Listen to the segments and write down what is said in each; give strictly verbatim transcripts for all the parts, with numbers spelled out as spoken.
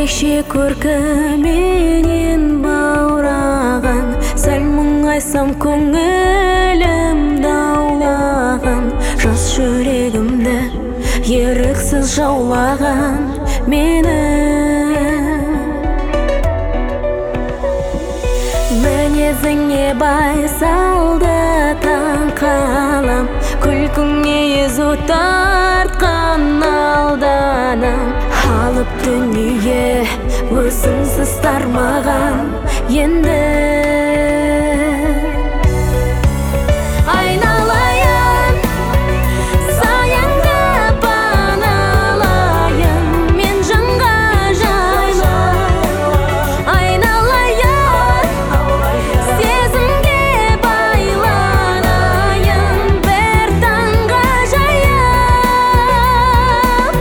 ерекше көркіменен баураған, сәл мұңайсам көңілім даулаған, жас жүрегімді еріксіз жаулаған мені. Мінезіңе бай салды таң қалам, күлкіңе езу тартқан алданам. Алып дүние өзіңсіз тармаған енді. Айналайын, саянға паналайын, мен жанға жайлы. Айналайын, сезімге байланайын, бір таңға жайып.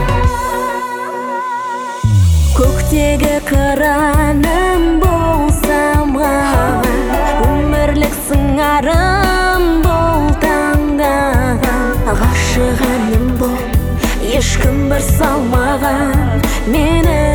Көктегі қыраным болсам ғалам, өмірлік сыңарым бол таңдаған. Ғашық әнім бол, ешкім бір салмаған мені.